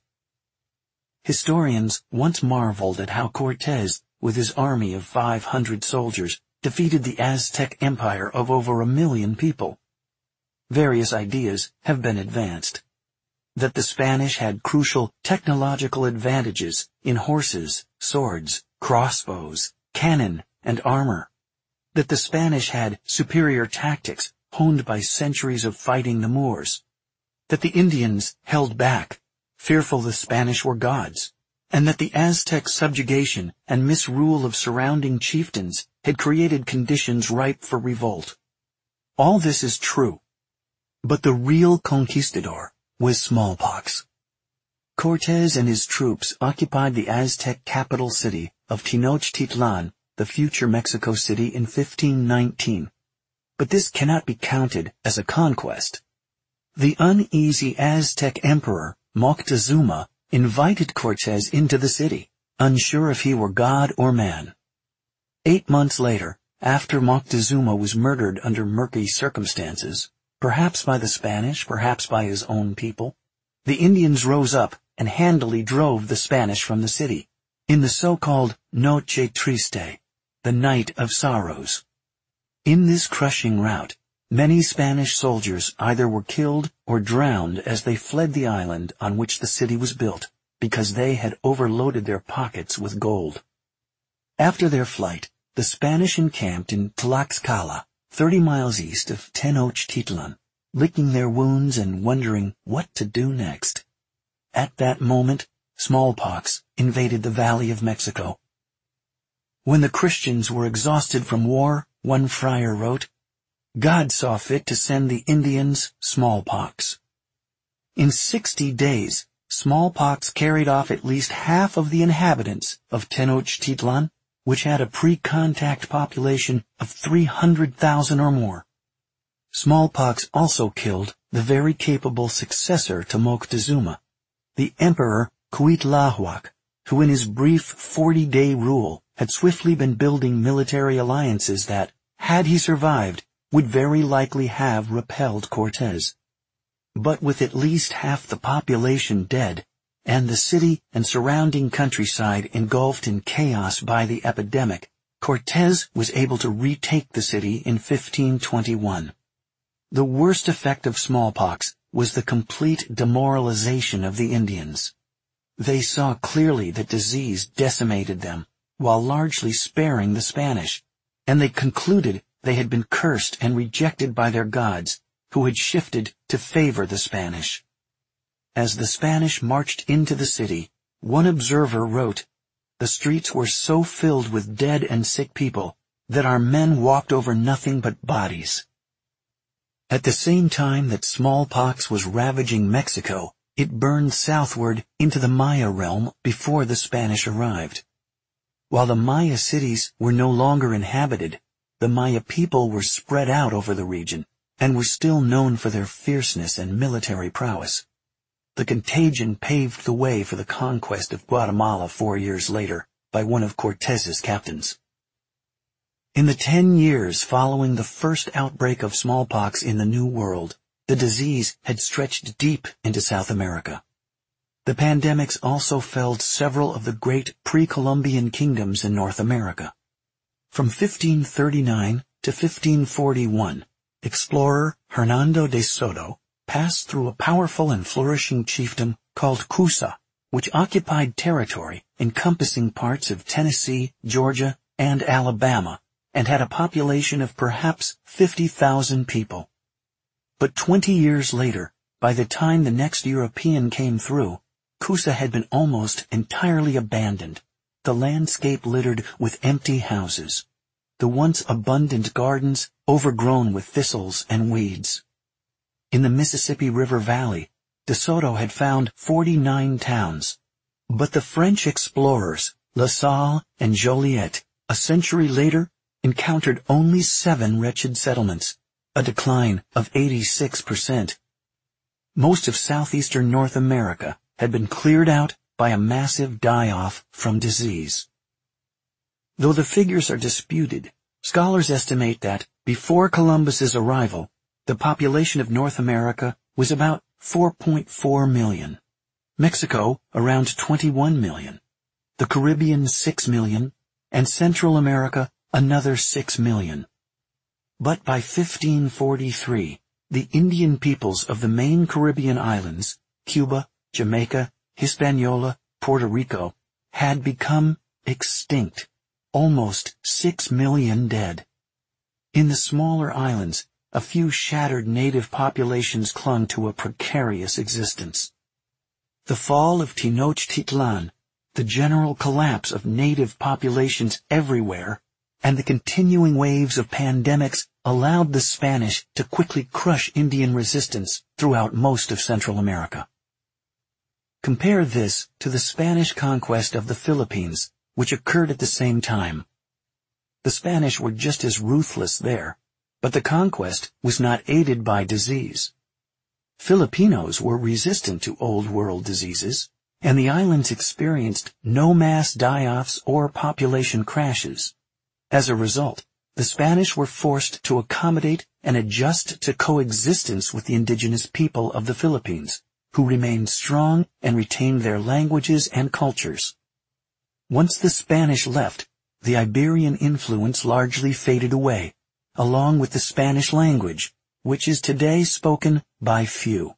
Historians once marveled at how Cortez, with his army of 500 soldiers, defeated the Aztec Empire of over 1 million people. Various ideas have been advanced. That the Spanish had crucial technological advantages in horses, swords, crossbows, cannon, and armor. That the Spanish had superior tactics honed by centuries of fighting the Moors. That the Indians held back, fearful the Spanish were gods, and that the Aztec subjugation and misrule of surrounding chieftains had created conditions ripe for revolt. All this is true, but the real conquistador was smallpox. Cortez and his troops occupied the Aztec capital city of Tenochtitlan, the future Mexico City, in 1519. But this cannot be counted as a conquest. The uneasy Aztec emperor, Moctezuma, invited Cortez into the city, unsure if he were god or man. 8 months later, after Moctezuma was murdered under murky circumstances, perhaps by the Spanish, perhaps by his own people, the Indians rose up and handily drove the Spanish from the city, in the so-called Noche Triste, the Night of Sorrows. In this crushing rout, many Spanish soldiers either were killed or drowned as they fled the island on which the city was built, because they had overloaded their pockets with gold. After their flight, the Spanish encamped in Tlaxcala, 30 miles east of Tenochtitlan, licking their wounds and wondering what to do next. At that moment, smallpox invaded the Valley of Mexico. When the Christians were exhausted from war, one friar wrote, God saw fit to send the Indians smallpox. In 60 days, smallpox carried off at least half of the inhabitants of Tenochtitlan, which had a pre-contact population of 300,000 or more. Smallpox also killed the very capable successor to Moctezuma, the Emperor Cuitlahuac, who in his brief 40-day rule had swiftly been building military alliances that, had he survived, would very likely have repelled Cortez. But with at least half the population dead, and the city and surrounding countryside engulfed in chaos by the epidemic, Cortez was able to retake the city in 1521. The worst effect of smallpox was the complete demoralization of the Indians. They saw clearly that disease decimated them, while largely sparing the Spanish, and they concluded they had been cursed and rejected by their gods, who had shifted to favor the Spanish. As the Spanish marched into the city, one observer wrote, "The streets were so filled with dead and sick people that our men walked over nothing but bodies." At the same time that smallpox was ravaging Mexico, it burned southward into the Maya realm before the Spanish arrived. While the Maya cities were no longer inhabited, the Maya people were spread out over the region and were still known for their fierceness and military prowess. The contagion paved the way for the conquest of Guatemala 4 years later by one of Cortez's captains. In the 10 years following the first outbreak of smallpox in the New World, the disease had stretched deep into South America. The pandemics also felled several of the great pre-Columbian kingdoms in North America. From 1539 to 1541, explorer Hernando de Soto passed through a powerful and flourishing chiefdom called Coosa, which occupied territory encompassing parts of Tennessee, Georgia, and Alabama, and had a population of perhaps 50,000 people. But 20 years later, by the time the next European came through, Coosa had been almost entirely abandoned, the landscape littered with empty houses, the once abundant gardens overgrown with thistles and weeds. In the Mississippi River Valley, De Soto had found 49 towns, but the French explorers La Salle and Joliet, a century later, encountered only 7 wretched settlements, a decline of 86%. Most of southeastern North America had been cleared out by a massive die-off from disease. Though the figures are disputed, scholars estimate that, before Columbus's arrival, the population of North America was about 4.4 million. Mexico, around 21 million. The Caribbean, 6 million. And Central America, another 6 million. But by 1543, the Indian peoples of the main Caribbean islands, Cuba, Jamaica, Hispaniola, Puerto Rico, had become extinct, almost 6 million dead. In the smaller islands, a few shattered native populations clung to a precarious existence. The fall of Tenochtitlan, the general collapse of native populations everywhere, and the continuing waves of pandemics allowed the Spanish to quickly crush Indian resistance throughout most of Central America. Compare this to the Spanish conquest of the Philippines, which occurred at the same time. The Spanish were just as ruthless there, but the conquest was not aided by disease. Filipinos were resistant to Old World diseases, and the islands experienced no mass die-offs or population crashes. As a result, the Spanish were forced to accommodate and adjust to coexistence with the indigenous people of the Philippines, who remained strong and retained their languages and cultures. Once the Spanish left, the Iberian influence largely faded away, along with the Spanish language, which is today spoken by few.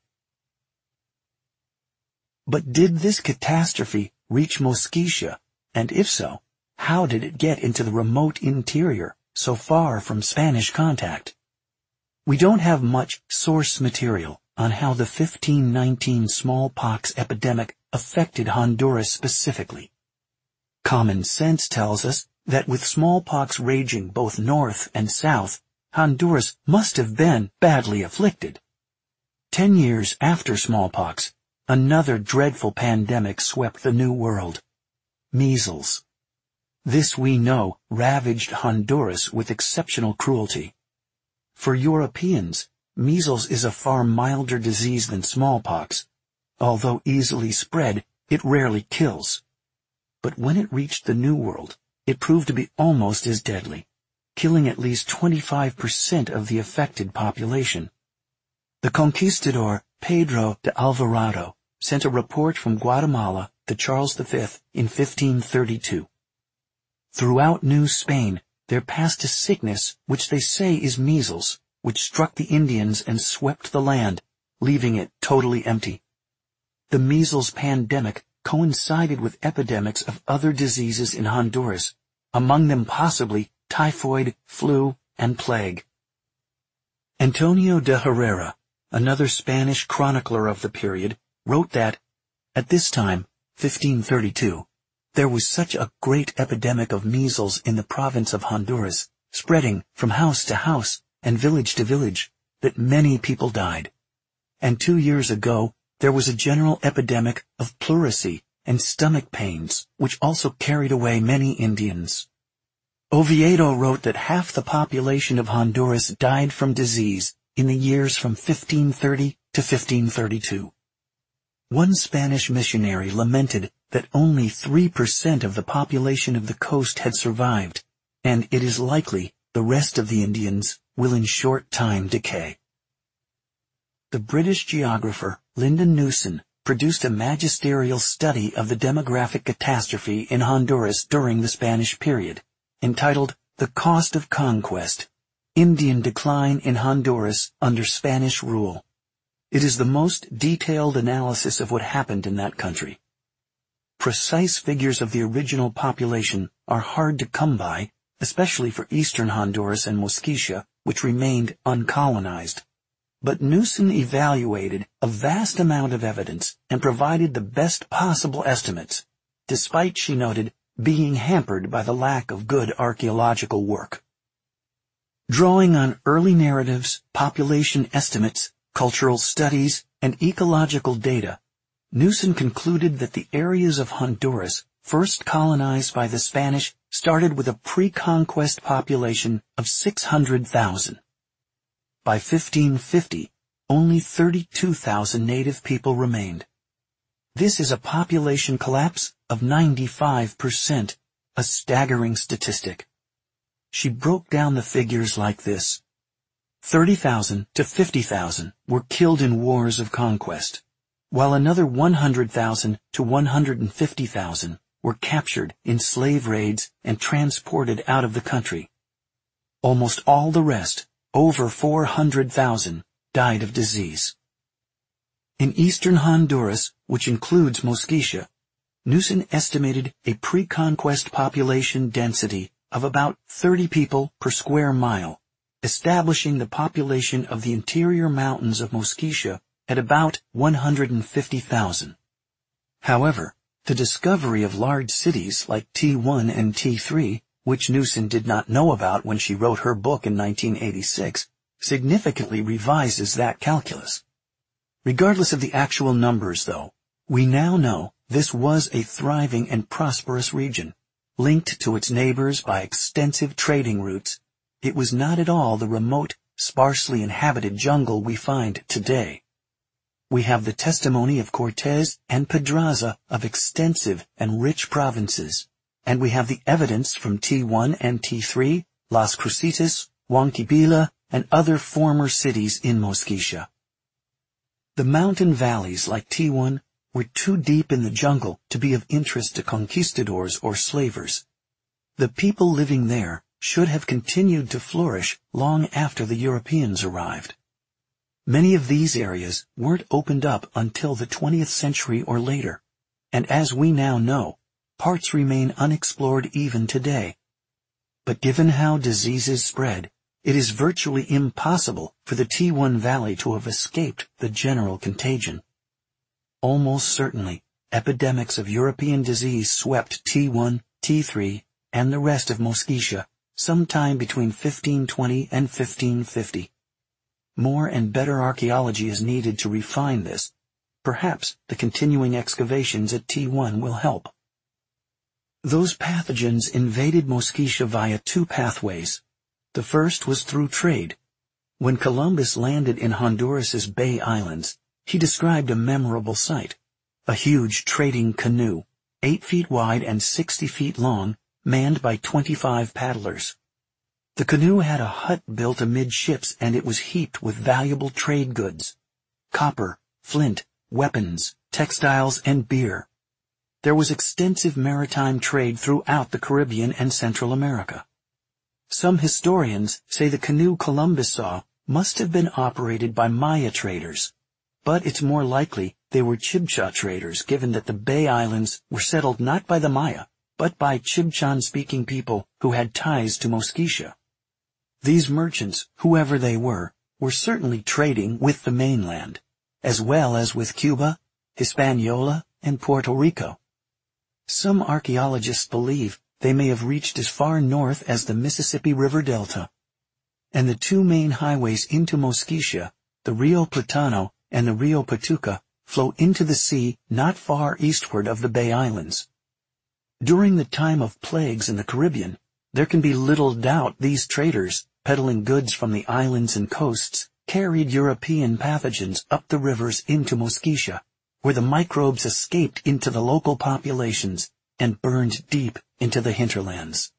But did this catastrophe reach Mosquitia, and if so, how did it get into the remote interior, so far from Spanish contact? We don't have much source material on how the 1519 smallpox epidemic affected Honduras specifically. Common sense tells us that with smallpox raging both north and south, Honduras must have been badly afflicted. 10 years after smallpox, another dreadful pandemic swept the New World: measles. This, we know, ravaged Honduras with exceptional cruelty. For Europeans, measles is a far milder disease than smallpox. Although easily spread, it rarely kills. But when it reached the New World, it proved to be almost as deadly, killing at least 25% of the affected population. The conquistador Pedro de Alvarado sent a report from Guatemala to Charles V in 1532. Throughout New Spain there passed a sickness which they say is measles, which struck the Indians and swept the land, leaving it totally empty. The measles pandemic coincided with epidemics of other diseases in Honduras, among them possibly typhoid, flu, and plague. Antonio de Herrera, another Spanish chronicler of the period, wrote that, at this time, 1532, there was such a great epidemic of measles in the province of Honduras, spreading from house to house and village to village, that many people died. And 2 years ago, there was a general epidemic of pleurisy and stomach pains, which also carried away many Indians. Oviedo wrote that half the population of Honduras died from disease in the years from 1530 to 1532. One Spanish missionary lamented that only 3% of the population of the coast had survived, and it is likely the rest of the Indians will in short time decay. The British geographer Lyndon Newson produced a magisterial study of the demographic catastrophe in Honduras during the Spanish period, entitled The Cost of Conquest: Indian Decline in Honduras Under Spanish Rule. It is the most detailed analysis of what happened in that country. Precise figures of the original population are hard to come by, especially for eastern Honduras and Mosquitia, which remained uncolonized. But Newson evaluated a vast amount of evidence and provided the best possible estimates, despite, she noted, being hampered by the lack of good archaeological work. Drawing on early narratives, population estimates, cultural studies, and ecological data, Newson concluded that the areas of Honduras first colonized by the Spanish started with a pre-conquest population of 600,000. By 1550, only 32,000 native people remained. This is a population collapse of 95%, a staggering statistic. She broke down the figures like this. 30,000 to 50,000 were killed in wars of conquest, while another 100,000 to 150,000 were captured in slave raids and transported out of the country. Almost all the rest, over 400,000, died of disease. In eastern Honduras, which includes Mosquitia, Newson estimated a pre-conquest population density of about 30 people per square mile, establishing the population of the interior mountains of Mosquitia at about 150,000. However, the discovery of large cities like T1 and T3, which Newson did not know about when she wrote her book in 1986, significantly revises that calculus. Regardless of the actual numbers, though, we now know this was a thriving and prosperous region, linked to its neighbors by extensive trading routes. It was not at all the remote, sparsely inhabited jungle we find today. We have the testimony of Cortés and Pedraza of extensive and rich provinces, and we have the evidence from T1 and T3, Las Crucitas, Huancavelica, and other former cities in Mosquitia. The mountain valleys like T1 were too deep in the jungle to be of interest to conquistadors or slavers. The people living there should have continued to flourish long after the Europeans arrived. Many of these areas weren't opened up until the 20th century or later, and as we now know, parts remain unexplored even today. But given how diseases spread, it is virtually impossible for the T1 Valley to have escaped the general contagion. Almost certainly, epidemics of European disease swept T1, T3, and the rest of Mosquitia sometime between 1520 and 1550. More and better archaeology is needed to refine this. Perhaps the continuing excavations at T1 will help. Those pathogens invaded Mosquitia via two pathways. The first was through trade. When Columbus landed in Honduras's Bay Islands, he described a memorable sight: a huge trading canoe, 8 feet wide and 60 feet long, manned by 25 paddlers. The canoe had a hut built amidships, and it was heaped with valuable trade goods: copper, flint, weapons, textiles, and beer. There was extensive maritime trade throughout the Caribbean and Central America. Some historians say the canoe Columbus saw must have been operated by Maya traders, but it's more likely they were Chibcha traders, given that the Bay Islands were settled not by the Maya, but by Chibchan-speaking people who had ties to Mosquitia. These merchants, whoever they were certainly trading with the mainland, as well as with Cuba, Hispaniola, and Puerto Rico. Some archaeologists believe they may have reached as far north as the Mississippi River Delta. And the two main highways into Mosquitia, the Rio Platano and the Rio Patuca, flow into the sea not far eastward of the Bay Islands. During the time of plagues in the Caribbean, there can be little doubt these traders, peddling goods from the islands and coasts, carried European pathogens up the rivers into Mosquitia, where the microbes escaped into the local populations and burned deep into the hinterlands.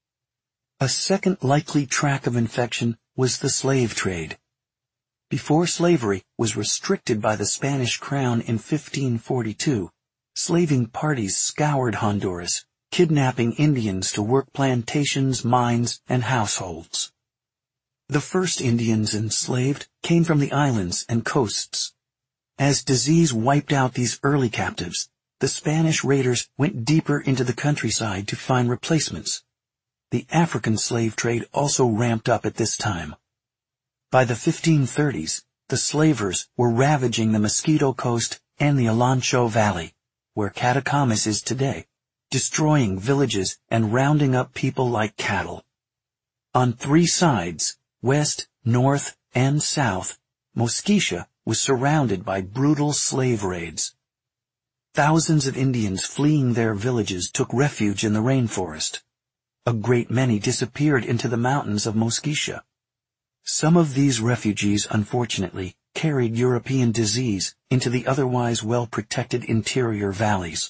A second likely track of infection was the slave trade. Before slavery was restricted by the Spanish crown in 1542, slaving parties scoured Honduras, kidnapping Indians to work plantations, mines, and households. The first Indians enslaved came from the islands and coasts. As disease wiped out these early captives, the Spanish raiders went deeper into the countryside to find replacements. The African slave trade also ramped up at this time. By the 1530s, the slavers were ravaging the Mosquito Coast and the Olancho Valley, where Catacamas is today, destroying villages and rounding up people like cattle. On three sides, west, north, and south, Mosquitia was surrounded by brutal slave raids. Thousands of Indians fleeing their villages took refuge in the rainforest. A great many disappeared into the mountains of Mosquitia. Some of these refugees, unfortunately, carried European disease into the otherwise well-protected interior valleys.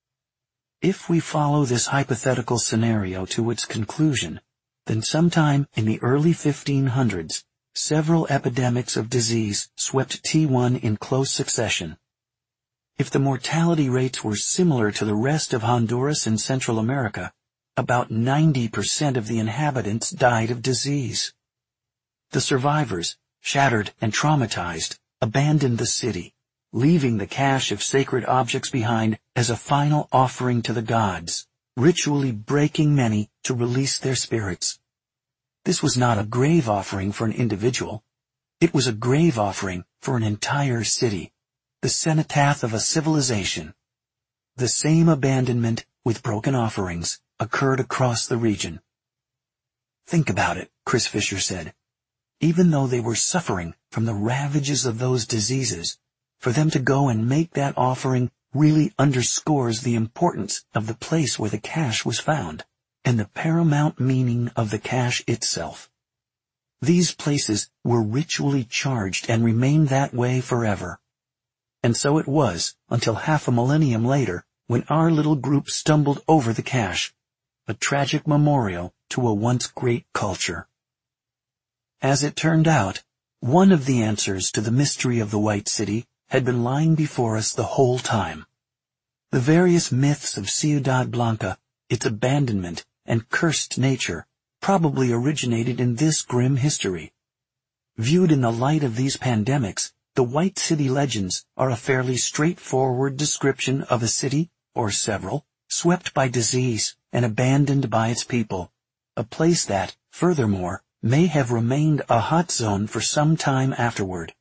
If we follow this hypothetical scenario to its conclusion, then sometime in the early 1500s, several epidemics of disease swept T1 in close succession. If the mortality rates were similar to the rest of Honduras and Central America, about 90% of the inhabitants died of disease. The survivors, shattered and traumatized, abandoned the city, leaving the cache of sacred objects behind as a final offering to the gods, ritually breaking many to release their spirits. This was not a grave offering for an individual. It was a grave offering for an entire city, the cenotaph of a civilization. The same abandonment with broken offerings occurred across the region. Think about it, Chris Fisher said. Even though they were suffering from the ravages of those diseases, for them to go and make that offering really underscores the importance of the place where the cache was found, and the paramount meaning of the cache itself. These places were ritually charged and remained that way forever. And so it was until half a millennium later when our little group stumbled over the cache, a tragic memorial to a once great culture. As it turned out, one of the answers to the mystery of the White City had been lying before us the whole time. The various myths of Ciudad Blanca, its abandonment and cursed nature, probably originated in this grim history. Viewed in the light of these pandemics, the White City legends are a fairly straightforward description of a city, or several, swept by disease and abandoned by its people, a place that, furthermore, may have remained a hot zone for some time afterward.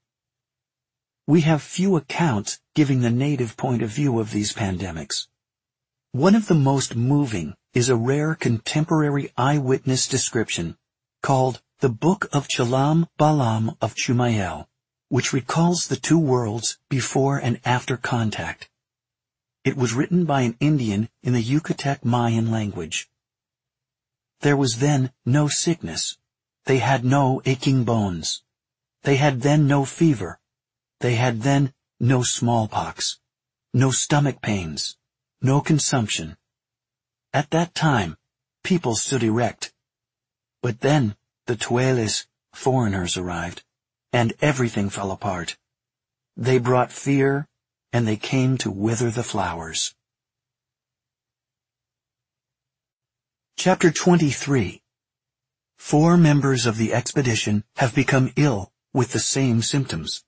We have few accounts giving the native point of view of these pandemics. One of the most moving is a rare contemporary eyewitness description called The Book of Chalam Balam of Chumayel, which recalls the two worlds before and after contact. It was written by an Indian in the Yucatec Mayan language. There was then no sickness. They had no aching bones. They had then no fever. They had then no smallpox, no stomach pains, no consumption. At that time, people stood erect. But then the Tueles, foreigners, arrived, and everything fell apart. They brought fear, and they came to wither the flowers. Chapter 23. 4 members of the expedition have become ill with the same symptoms.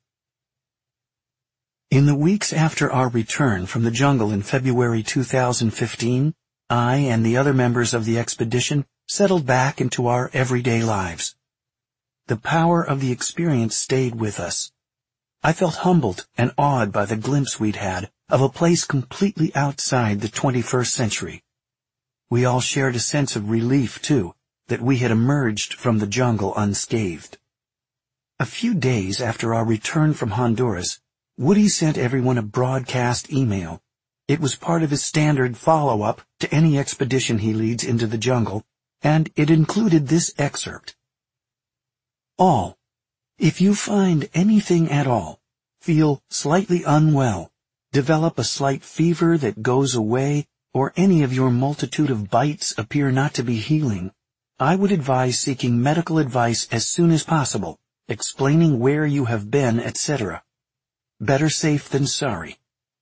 In the weeks after our return from the jungle in February 2015, I and the other members of the expedition settled back into our everyday lives. The power of the experience stayed with us. I felt humbled and awed by the glimpse we'd had of a place completely outside the 21st century. We all shared a sense of relief, too, that we had emerged from the jungle unscathed. A few days after our return from Honduras, Woody sent everyone a broadcast email. It was part of his standard follow-up to any expedition he leads into the jungle, and it included this excerpt. All, if you find anything at all, feel slightly unwell, develop a slight fever that goes away, or any of your multitude of bites appear not to be healing, I would advise seeking medical advice as soon as possible, explaining where you have been, etc. Better safe than sorry.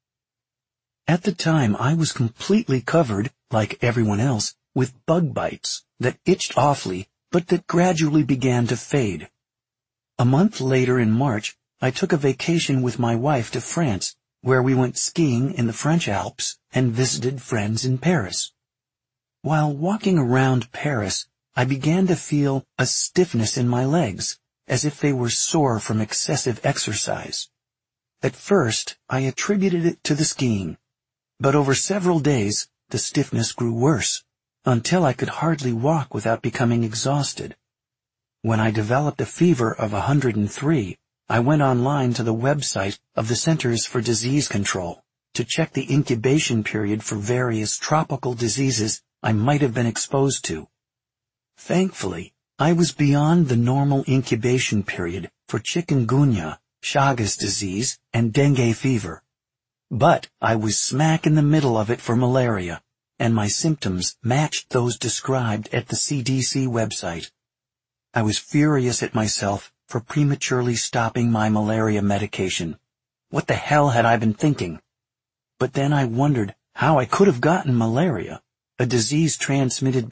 At the time, I was completely covered, like everyone else, with bug bites that itched awfully, but that gradually began to fade. A month later in March, I took a vacation with my wife to France, where we went skiing in the French Alps and visited friends in Paris. While walking around Paris, I began to feel a stiffness in my legs, as if they were sore from excessive exercise. At first, I attributed it to the skiing, but over several days, the stiffness grew worse, until I could hardly walk without becoming exhausted. When I developed a fever of 103, I went online to the website of the Centers for Disease Control to check the incubation period for various tropical diseases I might have been exposed to. Thankfully, I was beyond the normal incubation period for chikungunya, Chagas disease, and dengue fever. But I was smack in the middle of it for malaria, and my symptoms matched those described at the CDC website. I was furious at myself for prematurely stopping my malaria medication. What the hell had I been thinking? But then I wondered how I could have gotten malaria, a disease transmitted